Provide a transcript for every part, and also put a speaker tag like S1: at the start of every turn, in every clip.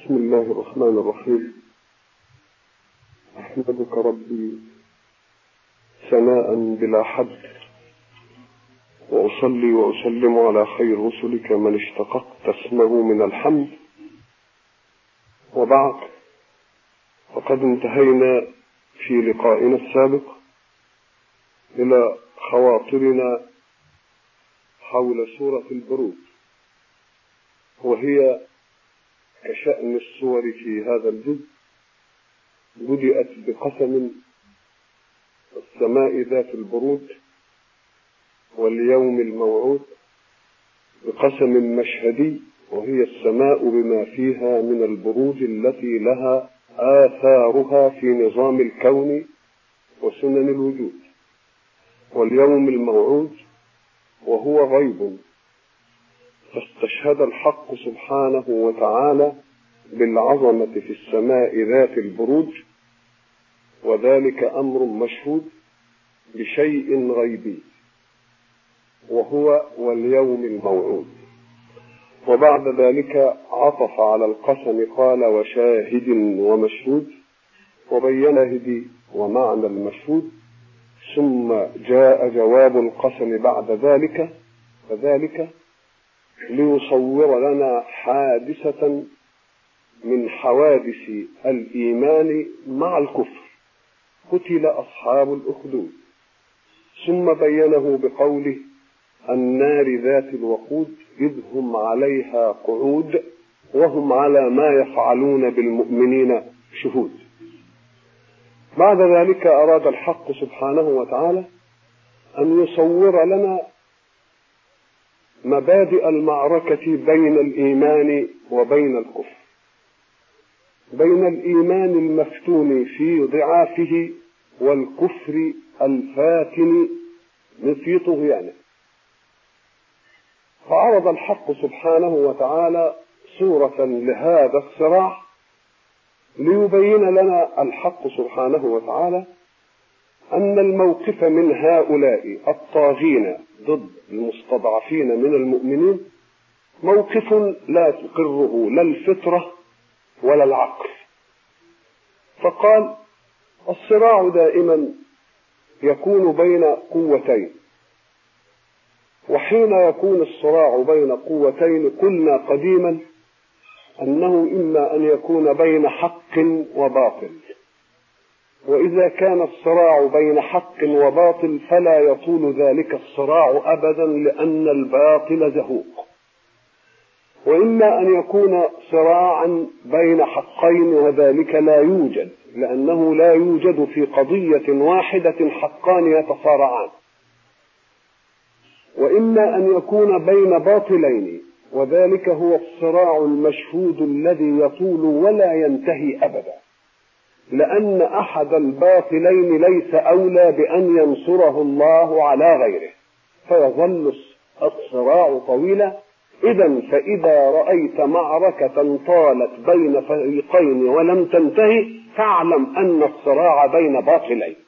S1: بسم الله الرحمن الرحيم. أحمدك ربي ثناء بلا حد، وأصلي وأسلم على خير رسلك من اشتققت اسمه من الحمد. وبعد، فقد انتهينا في لقائنا السابق إلى خواطرنا حول سورة البروج، وهي كشأن السور في هذا الجزء بدأت بقسم السماء ذات البروج واليوم الموعود، بقسم مشهدي وهي السماء بما فيها من البروج التي لها آثارها في نظام الكون وسنن الوجود، واليوم الموعود وهو غيب، فاستشهد الحق سبحانه وتعالى بالعظمة في السماء ذات البروج، وذلك أمر مشهود بشيء غيبي وهو واليوم الموعود. وبعد ذلك عطف على القسم قال وشاهد ومشهود، وبين هدي ومعنى المشهود، ثم جاء جواب القسم بعد ذلك، فذلك ليصور لنا حادثة من حوادث الإيمان مع الكفر، قتل أصحاب الأخدود، ثم بينه بقوله النار ذات الوقود إذ هم عليها قعود وهم على ما يفعلون بالمؤمنين شهود. بعد ذلك أراد الحق سبحانه وتعالى أن يصور لنا مبادئ المعركة بين الإيمان وبين الكفر، بين الإيمان المفتون في ضعافه والكفر الفاتن في طغيانه. فعرض الحق سبحانه وتعالى صورة لهذا الصراع ليبين لنا الحق سبحانه وتعالى أن الموقف من هؤلاء الطاغين ضد المستضعفين من المؤمنين موقف لا تقره لا الفطرة ولا العقل. فقال الصراع دائما يكون بين قوتين، وحين يكون الصراع بين قوتين قلنا قديما أنه إما أن يكون بين حق وباطل، وإذا كان الصراع بين حق وباطل فلا يطول ذلك الصراع أبدا لأن الباطل زهوق، وإما أن يكون صراعا بين حقين وذلك لا يوجد، لأنه لا يوجد في قضية واحدة حقان يتصارعان، وإما أن يكون بين باطلين، وذلك هو الصراع المشهود الذي يطول ولا ينتهي أبدا، لأن أحد الباطلين ليس أولى بأن ينصره الله على غيره، فيظل الصراع طويلا. فإذا رأيت معركة طالت بين فريقين ولم تنتهي فاعلم أن الصراع بين باطلين.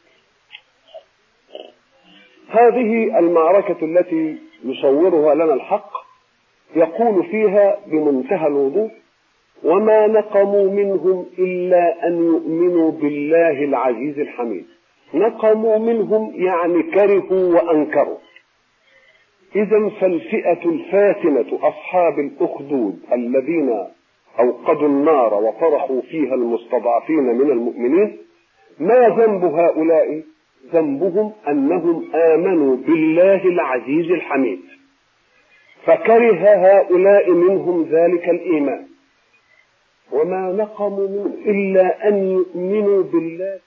S1: هذه المعركة التي يصورها لنا الحق يقول فيها بمنتهى الوضوح وما نقموا منهم إلا أن يؤمنوا بالله العزيز الحميد. نقموا منهم يعني كرهوا وأنكروا. إذن فالفئة الفاتنة أصحاب الأخدود الذين أوقدوا النار وطرحوا فيها المستضعفين من المؤمنين، ما ذنب هؤلاء؟ ذنبهم أنهم آمنوا بالله العزيز الحميد، فكره هؤلاء منهم ذلك الإيمان. وما نقموا منهم إلا أن يؤمنوا بالله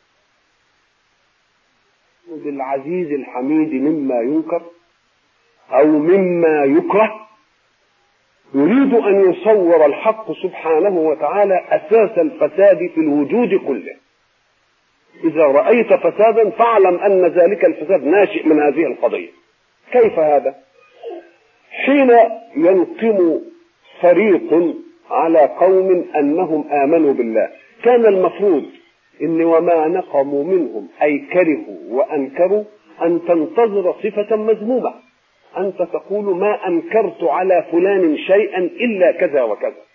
S1: العزيز الحميد مما ينكر أو مما يكره. يريد أن يصور الحق سبحانه وتعالى أساس الفساد في الوجود كله. إذا رأيت فسادا فاعلم أن ذلك الفساد ناشئ من هذه القضية. كيف هذا؟ حين ينقم فريق على قوم أنهم آمنوا بالله، كان المفروض إن وما نقموا منهم أي كرهوا وأنكروا أن تنتظر صفة مذمومة، أنت تقول ما أنكرت على فلان شيئا إلا كذا وكذا،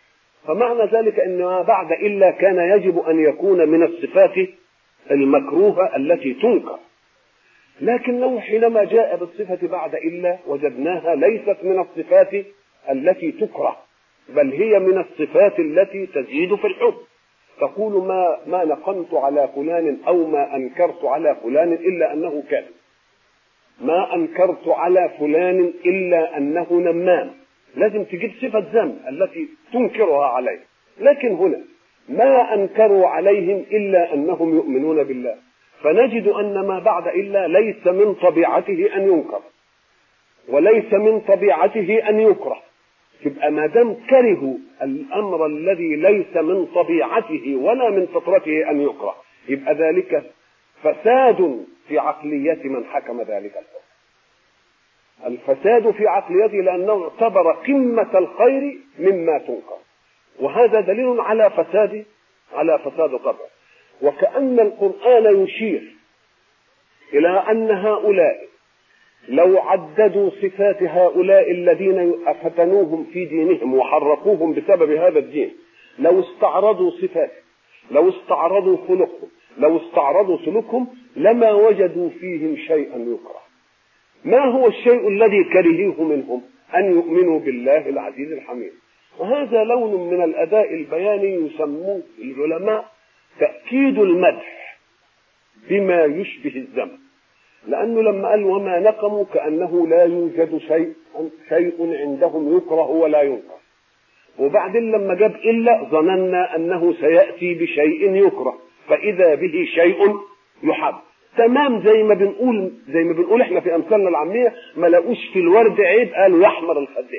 S1: فمعنى ذلك أن ما بعد إلا كان يجب أن يكون من الصفات المكروهة التي تنكر، لكنه حينما جاء بالصفة بعد إلا وجدناها ليست من الصفات التي تكره، بل هي من الصفات التي تزيد في الحب. تقول ما نقمت على فلان أو ما أنكرت على فلان إلا أنه كذب، ما أنكرت على فلان إلا أنه نمام. لازم تجيب صفة ذم التي تنكرها عليه. لكن هنا ما أنكروا عليهم إلا أنهم يؤمنون بالله، فنجد أن ما بعد إلا ليس من طبيعته أن ينكر وليس من طبيعته أن يكره. يبقى ما دام كرهوا الأمر الذي ليس من طبيعته ولا من فطرته أن يكره، يبقى ذلك فساد في عقلية من حكم ذلك الحكم. الفساد في عقليته لأنه اعتبر قمة الخير مما تنكر، وهذا دليل على فساد طبعه. وكأن القرآن يشير إلى أن هؤلاء لو عددوا صفات هؤلاء الذين فتنوهم في دينهم وحرقوهم بسبب هذا الدين، لو استعرضوا صفاتهم، لو استعرضوا خلقهم، لو استعرضوا سلوكهم، لما وجدوا فيهم شيئا يكره. ما هو الشيء الذي كرهوه منهم؟ أن يؤمنوا بالله العزيز الحميد. وهذا لون من الأداء البياني يسموه العلماء تأكيد المدح بما يشبه الذم، لأنه لما قال وما نقموا كأنه لا يوجد شيء عندهم يكره ولا ينكر، وبعدين لما جاب إلا ظننا أنه سيأتي بشيء يكره فإذا به شيء يحب. تمام زي ما بنقول احنا في أمثالنا العامية ما لقوش في الورد عيب قالوا يحمر الخدين،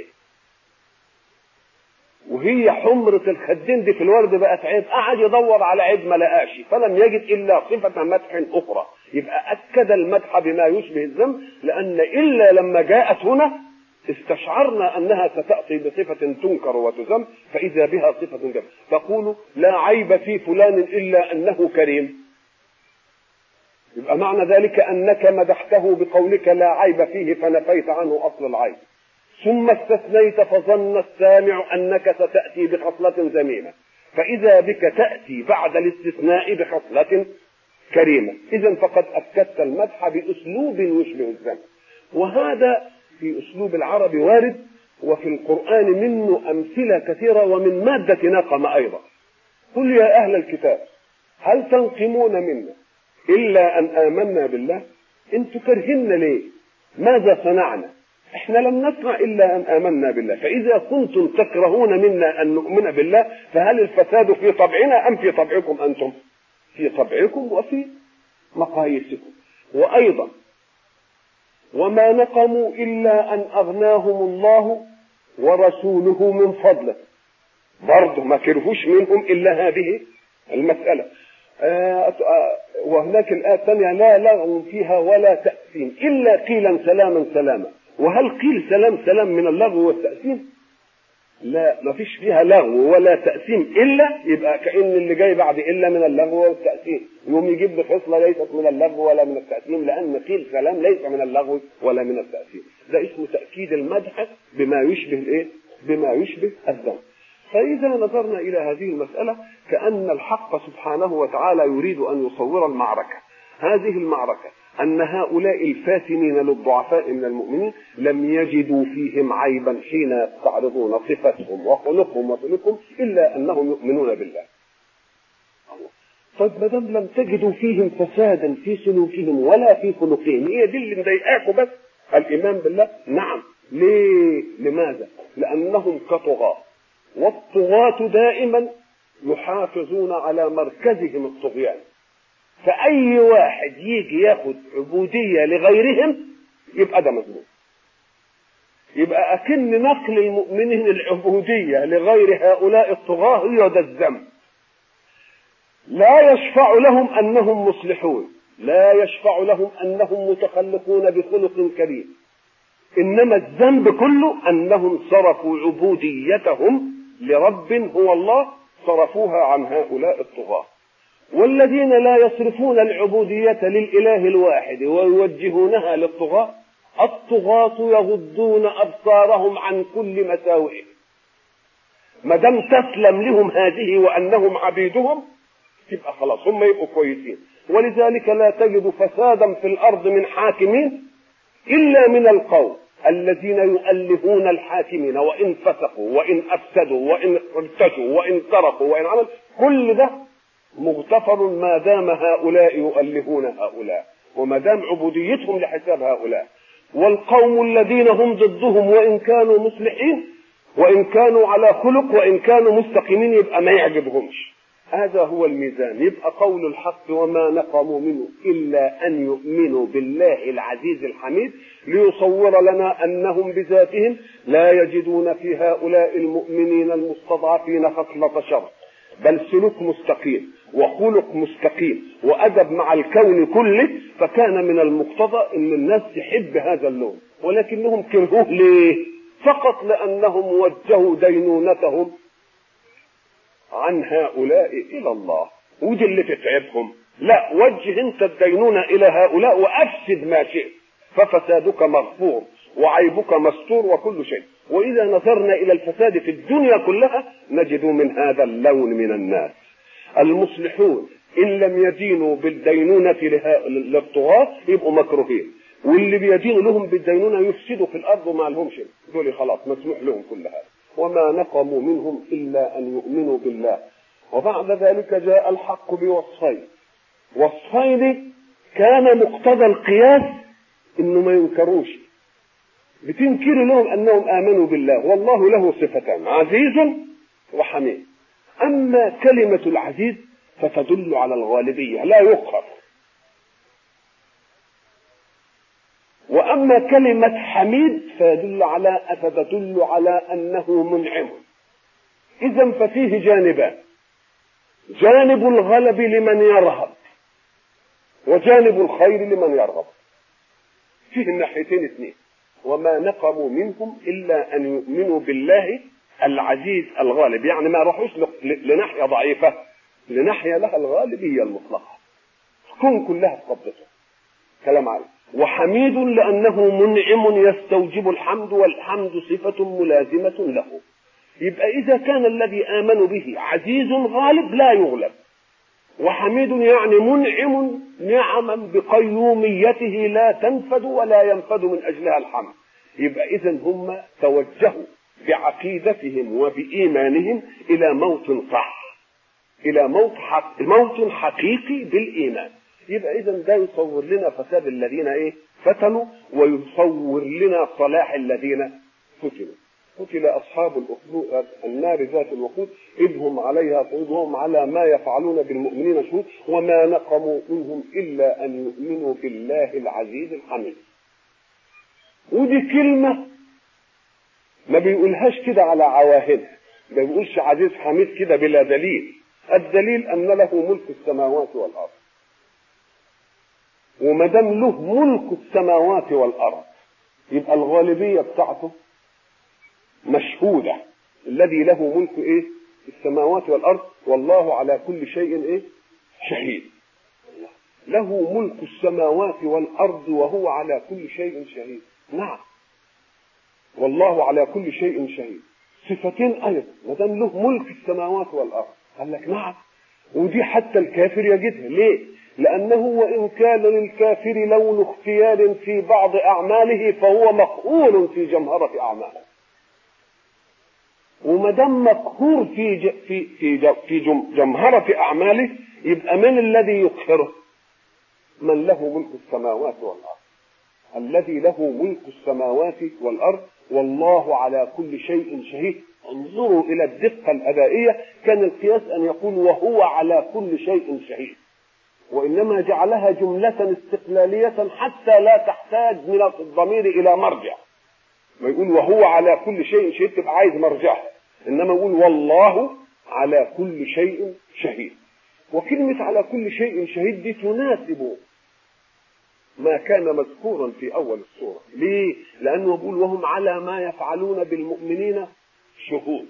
S1: وهي حمرة الخدين دي في الورد بقت عيب، قعد يدور على عيب ما لقاش فلم يجد إلا صفة مدح أخرى. يبقى أكد المدح بما يشبه الذم، لأن إلا لما جاءت هنا استشعرنا أنها ستأتي بصفة تنكر وتذم، فإذا بها صفة جميلة. تقول لا عيب في فلان إلا أنه كريم، يبقى معنى ذلك أنك مدحته بقولك لا عيب فيه فنفيت عنه أصل العيب، ثم استثنيت فظن السامع أنك ستأتي بخصلة ذميمة، فإذا بك تأتي بعد الاستثناء بخصلة كريمة. إذن فقد أكدت المدح بأسلوب يشبه الذم، وهذا في أسلوب العرب وارد، وفي القرآن منه أمثلة كثيرة، ومن مادة نقم أيضا. قل يا أهل الكتاب هل تنقمون منا إلا أن آمنا بالله؟ انتوا كرهنا ليه؟ ماذا صنعنا؟ احنا لم نصنع إلا أن آمنا بالله. فإذا كنتم تكرهون منا أن نؤمن بالله فهل الفساد في طبعنا أم في طبعكم أنتم؟ في طبعكم وفي مقاييسكم. وأيضا وما نقموا إلا أن أغناهم الله ورسوله من فضله، برضه ما كرهوش منهم إلا هذه المسألة. وهناك الآية الثانية لا لغو فيها ولا تأثيم إلا قيلا سلاما سلاما. وهل قيل سلام سلام من اللغو والتأثيم؟ لا، ما فيش فيها لغو ولا تأثيم إلا، يبقى كأن اللي جاي بعد إلا من اللغو والتأثيم، يوم يجيب بخصلة ليست من اللغو ولا من التأثيم، لأن قيل سلام ليس من اللغو ولا من التأثيم. ده اسمه تأكيد المدح بما يشبه الإيه؟ بما يشبه الذم. فإذا نظرنا إلى هذه المسألة كأن الحق سبحانه وتعالى يريد أن يصور المعركة. هذه المعركة أن هؤلاء الفاتنين للضعفاء من المؤمنين لم يجدوا فيهم عيبا حين يستعرضون صفتهم وخلقهم وسلوكهم إلا أنهم يؤمنون بالله. طيب ما دام لم تجدوا فيهم فسادا في سلوكهم ولا في خلقهم، هي دي اللي مضايقاكم بس الإيمان بالله؟ نعم. ليه؟ لماذا؟ لأنهم كطغاة، والطغاة دائما يحافظون على مركزهم الطغيان، فأي واحد يجي ياخد عبودية لغيرهم يبقى ده مظلوم. يبقى أكن نقل المؤمنين العبودية لغير هؤلاء الطغاة هي ده الذنب. لا يشفع لهم أنهم مصلحون، لا يشفع لهم أنهم متخلقون بخلق كريم، إنما الذنب كله أنهم صرفوا عبوديتهم لرب هو الله، صرفوها عن هؤلاء الطغاة. والذين لا يصرفون العبودية للإله الواحد ويوجهونها للطغاة، الطغاة يغضون أبصارهم عن كل مساوئ. ما دام تسلم لهم هذه وانهم عبيدهم تبقى خلاص هم يبقوا كويسين. ولذلك لا تجد فسادا في الارض من حاكمين الا من القوم الذين يؤلهون الحاكمين، وان فسقوا وان افسدوا وان ارتشوا وان سرقوا وان عملوا، كل ده مغتفر ما دام هؤلاء يؤلهون هؤلاء وما دام عبوديتهم لحساب هؤلاء. والقوم الذين هم ضدهم وان كانوا مصلحين وان كانوا على خلق وان كانوا مستقيمين يبقى ما يعجبهمش. هذا هو الميزان. يبقى قول الحق وما نقموا منه إلا أن يؤمنوا بالله العزيز الحميد ليصور لنا أنهم بذاتهم لا يجدون في هؤلاء المؤمنين المستضعفين خصلة شر، بل سلوك مستقيم وخلق مستقيم وأدب مع الكون كله. فكان من المقتضى أن الناس تحب هذا اللون، ولكنهم كرهوه ليه؟ فقط لأنهم وجهوا دينونتهم عن هؤلاء إلى الله، ودي اللي تتعبهم. لا، وجه انت الدينونة إلى هؤلاء وأفسد ما شئت، ففسادك مغفور وعيبك مستور وكل شيء. وإذا نظرنا إلى الفساد في الدنيا كلها نجد من هذا اللون من الناس. المصلحون إن لم يدينوا بالدينونة للطغاة يبقوا مكروهين، واللي بيدينوا لهم بالدينونة يفسدوا في الأرض وما لهمش، دول خلاص مسموح لهم كل هذا. وما نقموا منهم إلا أن يؤمنوا بالله. وبعد ذلك جاء الحق بوصفين. وصفين كان مقتضى القياس إنه ما ينكروش، بتنكر لهم أنهم آمنوا بالله، والله له صفتان عزيز وحميد. أما كلمة العزيز فتدل على الغالبية لا يقهر، وأما كلمة حميد فتدل على أنه منعم. إذن ففيه جانبان، جانب الغلب لمن يرهب وجانب الخير لمن يرغب. فيه الناحيتين اثنين. وما نقموا منهم إلا أن يؤمنوا بالله العزيز الغالب، يعني ما راحوش لناحية ضعيفة، لناحية لها الغالبية المطلقة، تكون كلها في قبضته. كلام عليه. وحميد لأنه منعم يستوجب الحمد، والحمد صفة ملازمة له. يبقى إذا كان الذي آمنوا به عزيز غالب لا يغلب، وحميد يعني منعم نعما بقيوميته لا تنفد ولا ينفد من أجلها الحمد. يبقى إذن هم توجهوا بعقيدتهم وبإيمانهم إلى موت صح، إلى موت حقيقي بالإيمان. يبقى إذن ده يصور لنا فساد الذين فتنوا، ويصور لنا صلاح الذين فتنوا. قتل أصحاب النار ذات الوقود إذ هم عليها قعود وهم على ما يفعلون بالمؤمنين شهود وما نقموا منهم إلا أن يؤمنوا بالله العزيز الحميد. ودي كلمة ما بيقولهاش كده على عواهد، ما بيقولش عزيز حميد كده بلا دليل. الدليل أن له ملك السماوات والأرض، وما دام له ملك السماوات والأرض يبقى الغالبية بتاعته مشهودة. الذي له ملك السماوات والأرض والله على كل شيء شهيد. له ملك السماوات والأرض وهو على كل شيء شهيد. نعم، والله على كل شيء شهيد. صفتين أيضا، ما دام له ملك السماوات والأرض قال لك نعم. ودي حتى الكافر يجدها. ليه؟ لأنه وإن كان للكافر لون اختيار في بعض أعماله فهو مقهور في جمهرة أعماله. وما دام مقهور في جمهرة أعماله يبقى من الذي يقهره؟ من له ملك السماوات والأرض، الذي له ملك السماوات والأرض والله على كل شيء شهيد. انظروا إلى الدقة الأدائية. كان القياس أن يقول وهو على كل شيء شهيد، وإنما جعلها جملة استقلالية حتى لا تحتاج من الضمير إلى مرجع. ما يقول وهو على كل شيء شهيد تبقى عايز مرجع، إنما يقول والله على كل شيء شهيد. وكلمة على كل شيء شهيد دي تناسب ما كان مذكورا في أول السورة. ليه؟ لأنه يقول وهم على ما يفعلون بالمؤمنين شهود،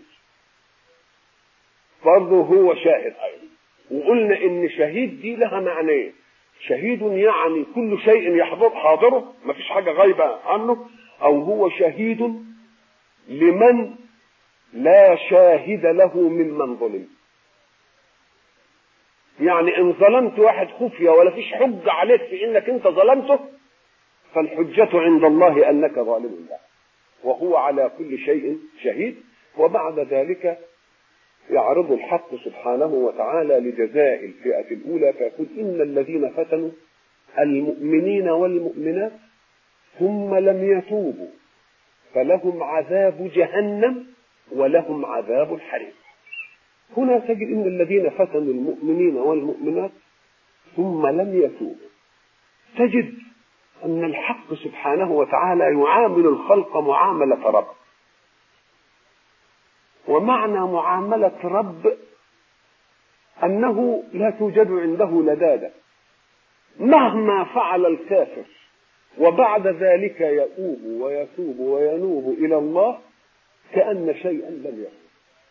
S1: برضه هو شاهد أيضا. وقلنا إن شهيد دي لها معنيين. شهيد يعني كل شيء حاضره، ما فيش حاجة غايبة عنه، أو هو شهيد لمن لا شاهد له ممن ظلم. يعني ان ظلمت واحد خفية ولا فيش حجة عليك في انك انت ظلمته، فالحجة عند الله انك ظالم له، وهو على كل شيء شهيد. وبعد ذلك يعرض الحق سبحانه وتعالى لجزاء الفئة الأولى فيقول: إن الذين فتنوا المؤمنين والمؤمنات ثم لم يتوبوا فلهم عذاب جهنم ولهم عذاب الحريق. هنا تجد إن الذين فتنوا المؤمنين والمؤمنات ثم لم يتوبوا، تجد أن الحق سبحانه وتعالى يعامل الخلق معاملة رب. ومعنى معاملة رب أنه لا توجد عنده لدادة، مهما فعل الكافر وبعد ذلك يؤوب ويتوب وينوب إلى الله كأن شيئا لم يكن.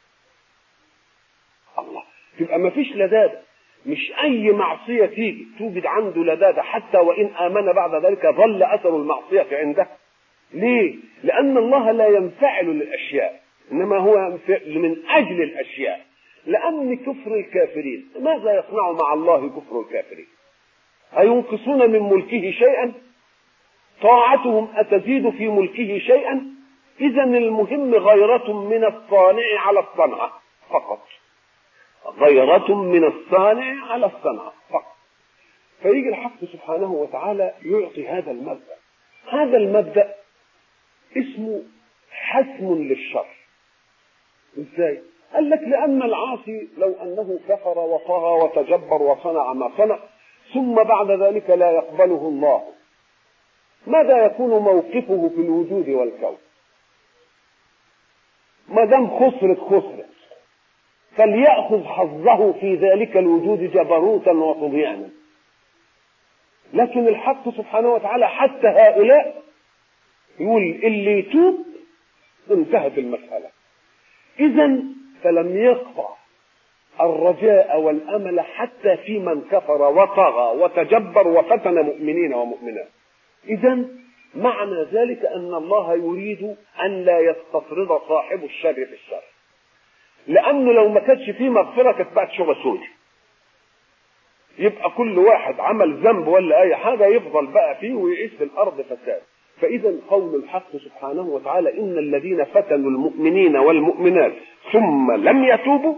S1: الله، تبقى ما فيش لدادة، مش أي معصية تيجي توجد عنده لدادة، حتى وإن آمن بعد ذلك ظل أثر المعصية عنده. ليه؟ لأن الله لا ينفعل للأشياء، إنما هو من أجل الأشياء. لأن كفر الكافرين، ماذا يصنع مع الله كفر الكافرين؟ أينقصون من ملكه شيئا؟ طاعتهم أتزيد في ملكه شيئا؟ إذا المهم غيرة من الصانع على الصنعة فقط، غيرة من الصانع على الصنعة فقط. فيجي الحق سبحانه وتعالى يعطي هذا المبدأ. هذا المبدأ اسمه حسم للشر. ازاي؟ قال لك: لأن العاصي لو أنه كفر وطغى وتجبر وصنع ما صنع ثم بعد ذلك لا يقبله الله، ماذا يكون موقفه في الوجود والكون؟ ما دام خسرت فليأخذ حظه في ذلك الوجود جبروتا وطغيانا. لكن الحق سبحانه وتعالى حتى هؤلاء يقول: اللي يتوب انتهت المسألة. إذن فلم يقطع الرجاء والأمل حتى في من كفر وطغى وتجبر وفتن مؤمنين ومؤمنات. إذن معنى ذلك أن الله يريد أن لا يستطرد صاحب الشر في الشر، لأنه لو ما كانش فيه مغفرة كانت بقت شغل سودي، يبقى كل واحد عمل ذنب ولا أي حاجة يفضل بقى فيه ويعيش في الأرض فساد. فإذا قول الحق سبحانه وتعالى: إن الذين فتنوا المؤمنين والمؤمنات ثم لم يتوبوا،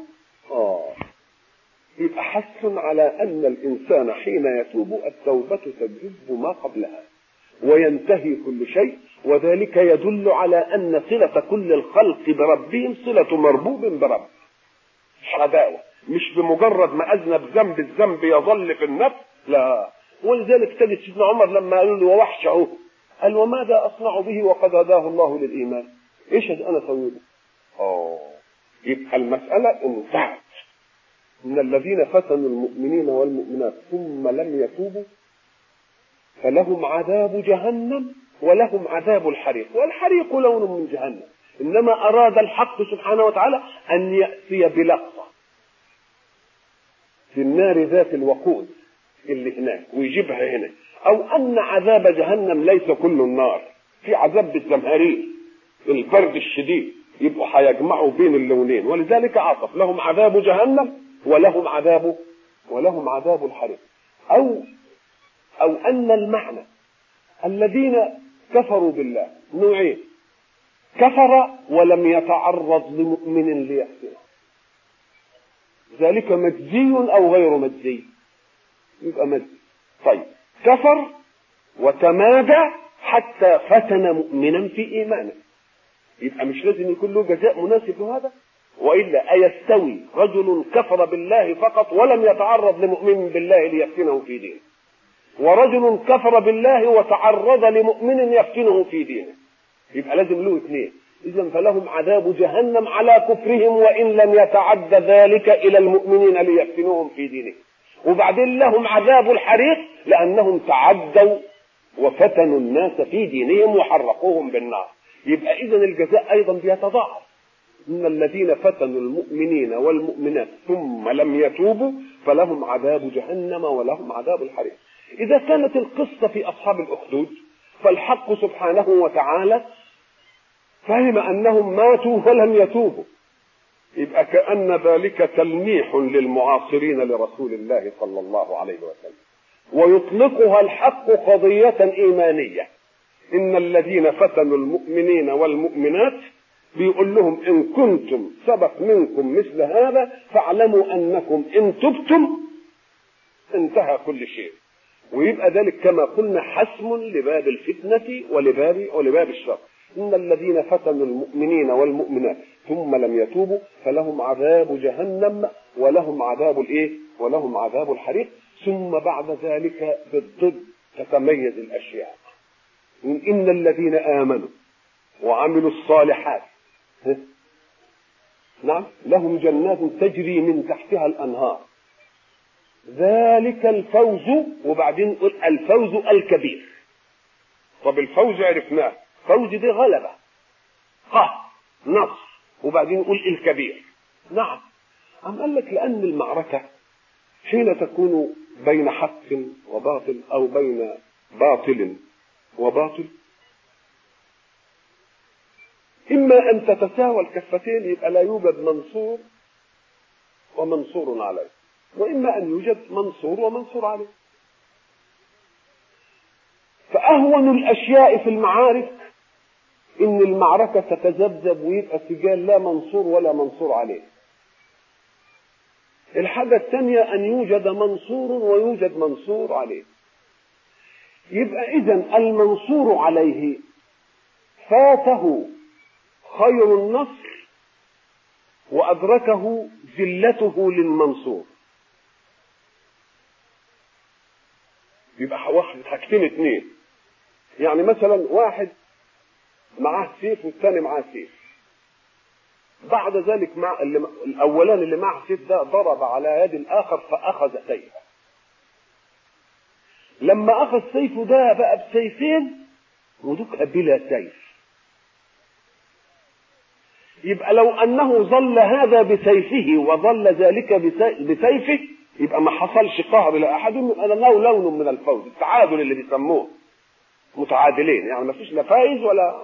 S1: يبقى حث على أن الإنسان حين يتوب التوبة تجب ما قبلها وينتهي كل شيء. وذلك يدل على أن صلة كل الخلق بربهم صلة مربوب برب، عداوة، مش بمجرد ما أذنب ذنب الذنب يظل في النفس، لا. ولذلك تجد سيدنا عمر لما قالوا له: ووحشه، قال: وماذا أصنع به وقد هداه الله للإيمان؟ إيش أنا أسويه؟ يبقى المسألة انتهت. إن الذين فتنوا المؤمنين والمؤمنات ثم لم يتوبوا فلهم عذاب جهنم ولهم عذاب الحريق. والحريق لون من جهنم، إنما أراد الحق سبحانه وتعالى أن يأتي بلقطة في النار ذات الوقود اللي هناك ويجيبها هنا. أو أن عذاب جهنم ليس كل النار، في عذاب بالزمهرير البرد الشديد، يبقوا هيجمعوا بين اللونين. ولذلك عطف: لهم عذاب جهنم ولهم عذاب الحريق. أو أن المعنى الذين كفروا بالله نوعين: كفر ولم يتعرض لمؤمن ليفتنه، ذلك مجزي أو غير مجزي؟ يبقى مجزي. طيب، كفر وتمادى حتى فتن مؤمنا في إيمانه، يبقى مش لازم يكون له جزاء مناسب لهذا؟ وإلا أيستوي رجل كفر بالله فقط ولم يتعرض لمؤمن بالله ليفتنه في دينه، ورجل كفر بالله وتعرض لمؤمن يفتنه في دينه؟ يبقى لازم له اثنين. إذن فلهم عذاب جهنم على كفرهم وإن لم يتعد ذلك إلى المؤمنين ليفتنوهم في دينهم، وبعدين لهم عذاب الحريق لأنهم تعدوا وفتنوا الناس في دينهم وحرقوهم بالنار. يبقى إذن الجزاء أيضا بيتضاعف. إن الذين فتنوا المؤمنين والمؤمنات ثم لم يتوبوا فلهم عذاب جهنم ولهم عذاب الحريق. إذا كانت القصة في أصحاب الأخدود، فالحق سبحانه وتعالى فهم أنهم ماتوا ولم يتوبوا، يبقى كأن ذلك تلميح للمعاصرين لرسول الله صلى الله عليه وسلم، ويطلقها الحق قضية إيمانية. إن الذين فتنوا المؤمنين والمؤمنات بيقول لهم إن كنتم سبق منكم مثل هذا فاعلموا أنكم إن تبتم انتهى كل شيء. ويبقى ذلك كما قلنا حسم لباب الفتنة ولباب الشر. إن الذين فتنوا المؤمنين والمؤمنات ثم لم يتوبوا فلهم عذاب جهنم ولهم عذاب ولهم عذاب الحريق. ثم بعد ذلك بالضد تتميز الأشياء. إن الذين آمنوا وعملوا الصالحات نعم لهم جنات تجري من تحتها الأنهار ذلك الفوز. وبعدين قل الفوز الكبير. طب الفوز عرفناه، فوز دي غلبة قهر نصر، وبعدين قل الكبير. نعم أم قال لك لأن المعركة حين تكون بين حق وباطل أو بين باطل وباطل إما أن تتساوى الكفتين يبقى لا يوجد منصور ومنصور عليه، وإما أن يوجد منصور ومنصور عليه. فأهون الأشياء في المعارك إن المعركة تتذبذب ويبقى سجال لا منصور ولا منصور عليه. الحاجة الثانية أن يوجد منصور ويوجد منصور عليه. يبقى إذن المنصور عليه فاته خير النصر وأدركه ذلته للمنصور. يبقى واحد حاجتين اتنين، يعني مثلا واحد معاه سيف والثاني معاه سيف. بعد ذلك الأولان اللي معه سيف ده ضرب على يد الآخر فأخذ سيفه. لما أخذ سيفه ده بقى بسيفين ودك بلا سيف. يبقى لو أنه ظل هذا بسيفه وظل ذلك بسيفه يبقى ما حصلش قهر لأحد. أنا لون من الفوز، التعادل اللي بيسموه متعادلين، يعني ما فيش لا فايز ولا.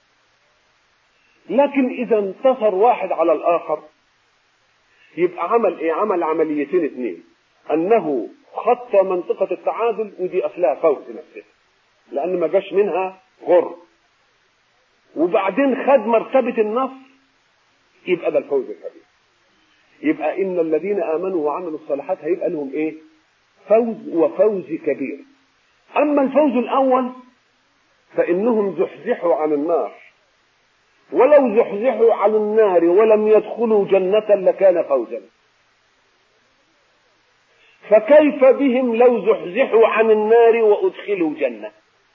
S1: لكن إذا انتصر واحد على الآخر يبقى عمل إيه؟ عمل عمليتين اتنين، أنه خط منطقة التعادل ودي أصلها فوز نفسها لأن ما جاش منها غر، وبعدين خد مرتبة النصر، يبقى ده الفوز الكبير. يبقى إن الذين آمنوا وعملوا الصالحات هيبقى لهم إيه؟ فوز وفوز كبير. أما الفوز الأول فإنهم زحزحوا عن النار، ولو زحزحوا عن النار ولم يدخلوا جنة لكان فوزا. فكيف بهم لو زحزحوا عن النار وأدخلوا جنة؟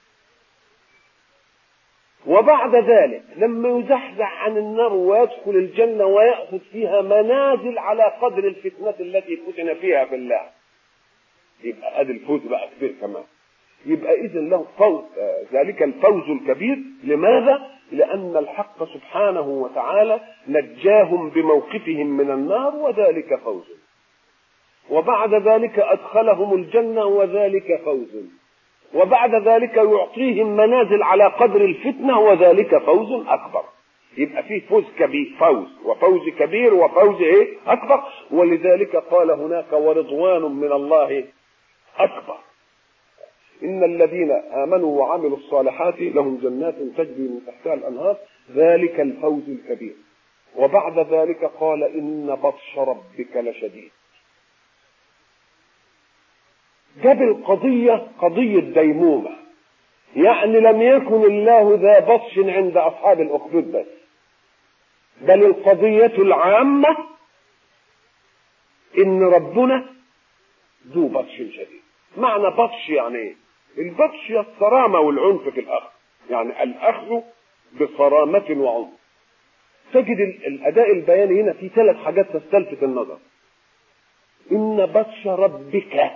S1: وبعد ذلك لما يزحزح عن النار ويدخل الجنة ويأخذ فيها منازل على قدر الفتنة التي فتن فيها بالله، يبقى هذا الفوز بقى كبير كمان. يبقى إذن له فوز، ذلك الفوز الكبير. لماذا؟ لأن الحق سبحانه وتعالى نجاهم بموقفهم من النار وذلك فوز، وبعد ذلك أدخلهم الجنة وذلك فوز، وبعد ذلك يعطيهم منازل على قدر الفتنة وذلك فوز أكبر. يبقى فيه فوز كبير، فوز وفوز كبير وفوز أكبر. ولذلك قال هناك ورضوان من الله أكبر. إن الذين آمنوا وعملوا الصالحات لهم جنات تجري من تحتها الأنهار ذلك الفوز الكبير. وبعد ذلك قال إن بطش ربك لشديد. جاب القضية قضية ديمومة، يعني لم يكن الله ذا بطش عند أصحاب الأخدود بس، بل القضية العامة إن ربنا ذو بطش شديد. معنى بطش يعني إيه؟ البطش هي الصرامة والعنف في الأخذ، يعني الأخذ بصرامة وعنف. تجد الأداء البياني هنا في 3 حاجات تستلفت النظر. إن بطش ربك،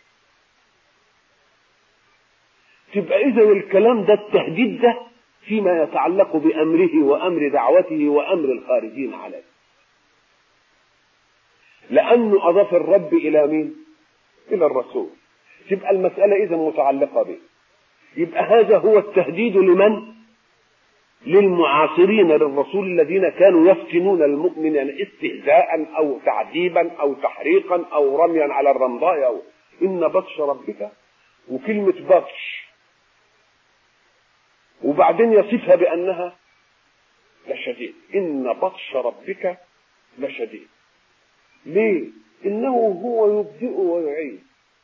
S1: تبقى إذا الكلام ده التهديد ده فيما يتعلق بأمره وأمر دعوته وأمر الخارجين عليه، لأنه أضاف الرب إلى مين؟ إلى الرسول. تبقى المسألة إذا متعلقة به. يبقى هذا هو التهديد لمن؟ للمعاصرين للرسول الذين كانوا يفتنون المؤمنين استهزاء أو تعذيبا أو تحريقا أو رميا على الرمضاء أو إن بطش ربك، وكلمة بطش وبعدين يصفها بأنها لشديد. إن بطش ربك لشديد. ليه؟ إنه هو يبدئ ويعيد.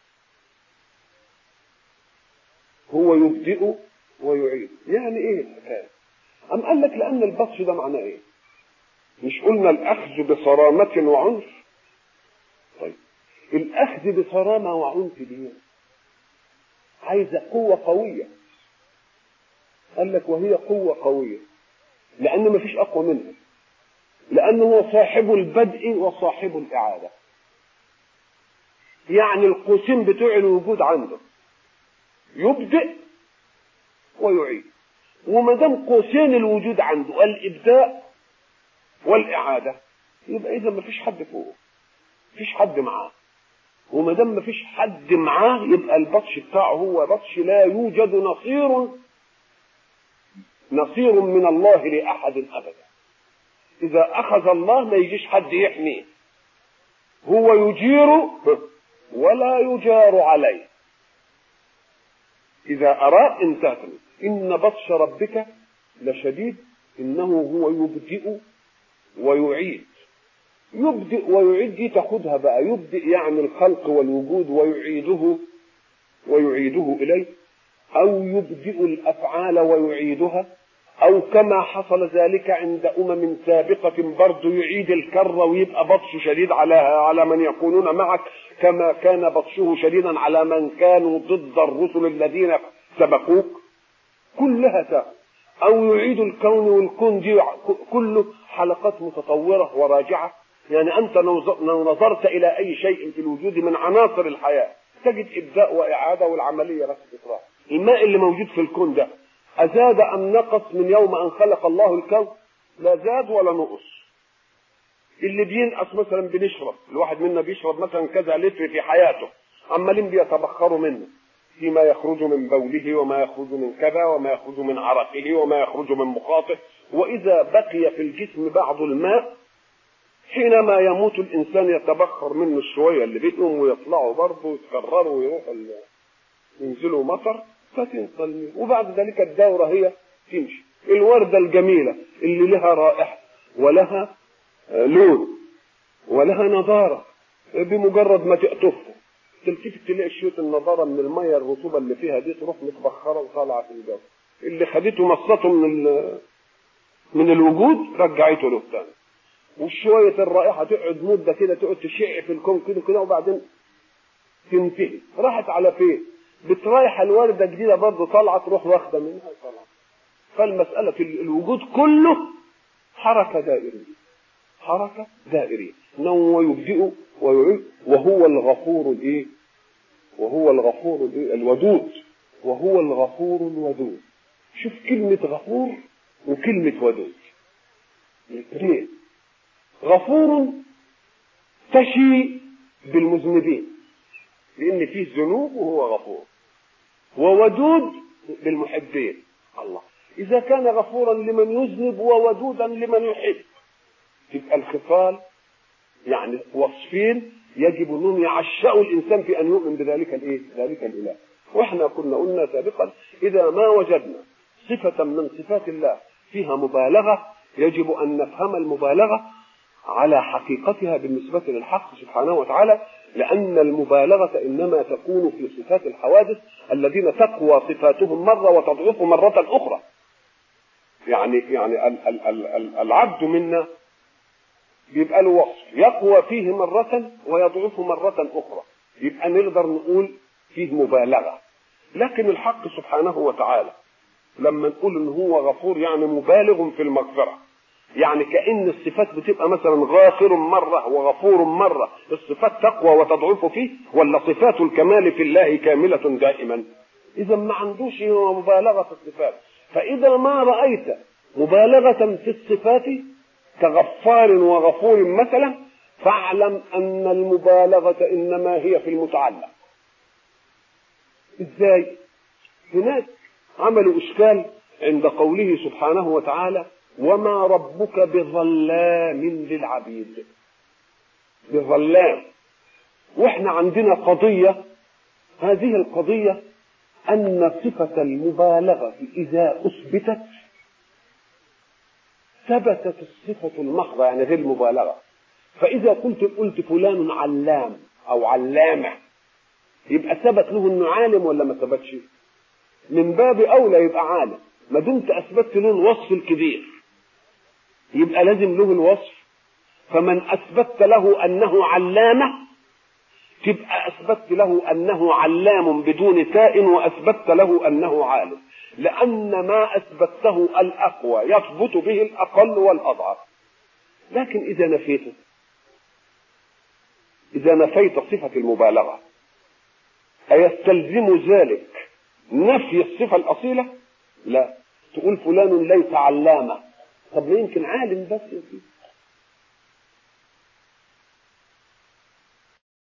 S1: هو يبدئ ويعيد. يعني إيه الحكاية؟ أم قال لك لأن البطش ده معناه إيه؟ مش قلنا الأخذ بصرامة وعنف؟ طيب الأخذ بصرامة وعنف دي عايزة قوة قوية. قال لك وهي قوة قوية لأن مفيش أقوى منها، لأنه هو صاحب البدء وصاحب الإعادة. يعني القوسين بتوع الوجود عنده يبدأ ويعيد، وما دام قوسين الوجود عنده الإبداء والإعادة يبقى إذا مفيش حد فوقه، مفيش حد معاه. وما دام مفيش حد معاه يبقى البطش بتاعه هو بطش لا يوجد نصير من الله لأحد أبدا. إذا أخذ الله ما يجيش حد يحميه، هو يجير ولا يجار عليه. إذا أراد انتهت. إن بطش ربك لشديد. إنه هو يبدئ ويعيد. يبدئ ويعيد دي تاخدها بقى. يبدئ يعني الخلق والوجود ويعيده إليه، أو يبدئ الأفعال ويعيدها، أو كما حصل ذلك عند أمم سابقة برضو يعيد الكرة ويبقى بطش شديد على من يكونون معك، كما كان بطشه شديدا على من كانوا ضد الرسل الذين سبقوك. كلها تاخد. أو يعيد الكون، والكون دي كله حلقات متطورة وراجعة. يعني أنت لو نظرت إلى أي شيء في الوجود من عناصر الحياة تجد إبداء وإعادة، والعملية بس تكرار. الماء اللي موجود في الكون ده أزاد أم نقص من يوم أن خلق الله الكون؟ لا زاد ولا نقص. اللي بينقص مثلا بنشرب، الواحد منا بيشرب مثلا كذا لتر في حياته، عمالين بيتبخروا منه فيما يخرج من بوله وما يخرج من كذا وما يخرج من عرقه وما يخرج من مخاطه. وإذا بقي في الجسم بعض الماء حينما يموت الإنسان يتبخر منه الشوية اللي بينهم ويطلعوا برضه ويتكرروا ويروحوا ينزلوا مطر فتنصل. وبعد ذلك الدورة هي تمشي. الوردة الجميلة اللي لها رائحة ولها لون ولها نضارة، بمجرد ما تقطفها تلتفت تلاقي شوية النضارة من المية الرطوبة اللي فيها دي تروح متبخرة وطالعة في الجو. اللي خدته مصته من الوجود رجعته له تاني. وشوية الرائحة تقعد مدة كده، تقعد تشع في الكون كده وبعدين تنتهي. راحت على فين؟ بترايح الوردة جديدة برضه طالعة تروح واخدة منها طالعة. فالمسألة في الوجود كله حركة دائرية، حركة دائرية. إنه يبدئ ويعيد. وهو الغفور الإيه؟ وهو الغفور الإيه؟ الودود. وهو الغفور الودود. شوف كلمة غفور وكلمة ودود الاثنين. غفور تشي بالمذنبين لأن فيه ذنوب وهو غفور، وودود بالمحبين. الله إذا كان غفورا لمن يذنب وودودا لمن يحب، تبقى الخصال يعني وصفين يجب أنهم يعشقوا الإنسان في أن يؤمن بذلك الإيه؟ ذلك الإله. وإحنا كنا قلنا سابقا إذا ما وجدنا صفة من صفات الله فيها مبالغة يجب أن نفهم المبالغة على حقيقتها بالنسبة للحق سبحانه وتعالى، لأن المبالغة إنما تكون في صفات الحوادث الذين تقوى صفاتهم مرة وتضعف مرة أخرى. يعني العبد منا بيبقى له وصف يقوى فيه مرة ويضعف مرة أخرى، يبقى نقدر نقول فيه مبالغة. لكن الحق سبحانه وتعالى لما نقول إن هو غفور يعني مبالغ في المغفرة، يعني كأن الصفات بتبقى مثلا غافر مرة وغفور مرة، الصفات تقوى وتضعف فيه، ولا صفات الكمال في الله كاملة دائما؟ إذا ما عندوش مبالغة في الصفات. فإذا ما رأيت مبالغة في الصفات كغفار وغفور مثلا فاعلم أن المبالغة إنما هي في المتعلق. إزاي؟ هناك عملوا إشكال عند قوله سبحانه وتعالى وما ربك بظلام للعبيد. بظلام. واحنا عندنا قضية، هذه القضية أن صفة المبالغة إذا أثبتت ثبتت الصفة المحضة، يعني غير المبالغة. فإذا قلت فلان علام أو علامة، يبقى ثبت له إنه عالم ولا ما ثبتش؟ من باب أولى يبقى عالم، ما دمت أثبتت له الوصف الكبير يبقى لازم له الوصف. فمن أثبت له أنه علامة تبقى أثبت له أنه علام بدون تاء، وأثبت له أنه عالم، لأن ما أثبته الأقوى يثبت به الأقل والأضعف. لكن إذا نفيت صفة المبالغة أيستلزم ذلك نفي الصفة الأصيلة؟ لا. تقول فلان ليس علامة، طب ما يمكن عالم بس.